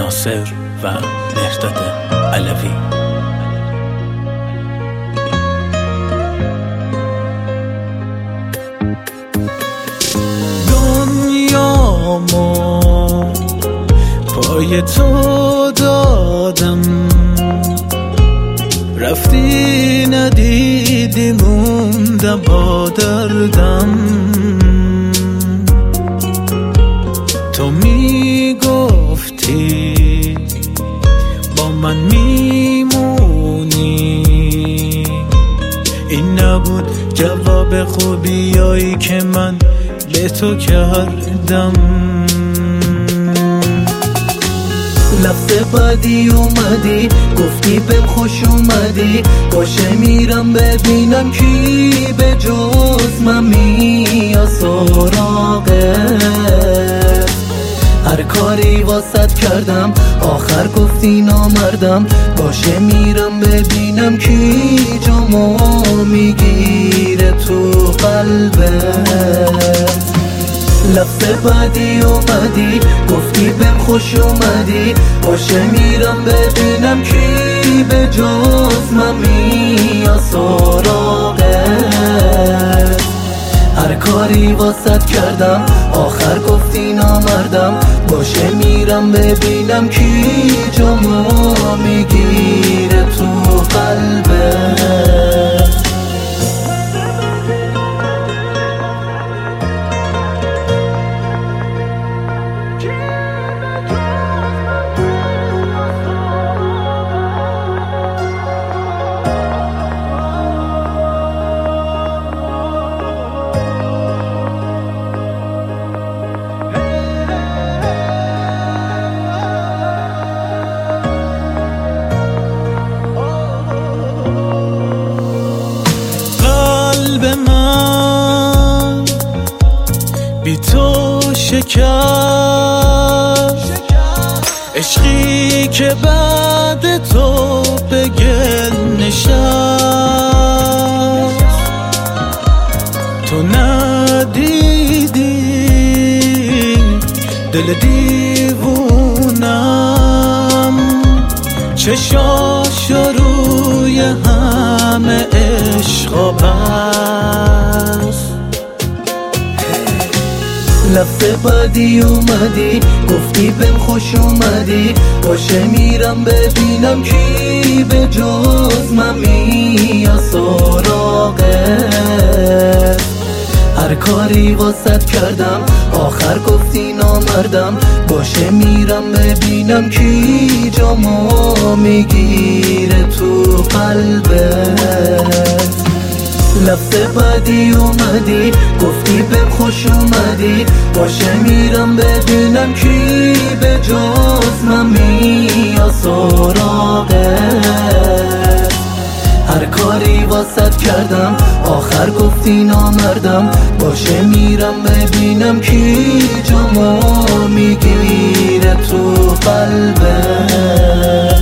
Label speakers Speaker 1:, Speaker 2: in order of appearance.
Speaker 1: ناصر و مهرداد علوی. دنیامو پای تو دادم، رفتی ندیدی موندم با دردم. تو میگفتی با من میمونی، این نبود جواب خوبیایی که من به تو کردم.
Speaker 2: لفظ بعدی اومدی گفتی بهم خوش اومدی، باشه میرم ببینم کی به جز من میاد سراغت. هر کاری واسط کردم آخر گفتی نامردم، باشه میرم ببینم کی جامو میگیره تو قلبت. لفظ بعدی اومدی گفتی بهم خوش اومدی، باشه میرم ببینم کی به جز من میاد سراغت. هر کاری واسط کردم آخر گفتی نامردم، باشه میرم ببینم کی جامو میگیره تو قلبت.
Speaker 1: قلب من بی تو شکست، عشقی که بعد تو به گل نشست. تو ندیدی دل دیوونم، چشاش روی همه عشقا بست.
Speaker 2: لفظ بعدی اومدی گفتی بهم خوش اومدی، باشه میرم ببینم کی به جز من میاد سراغت. هر کاری واسط کردم آخر گفتی نامردم، باشه میرم ببینم کی جامو میگیره تو قلبت. لفظ بعدی اومدی گفتی بهم خوش اومدی، باشه میرم ببینم کی به جز من میاد سراغت. هر کاری واسط کردم آخر گفتی نامردم، باشه میرم ببینم کی جامو میگیره تو قلبت.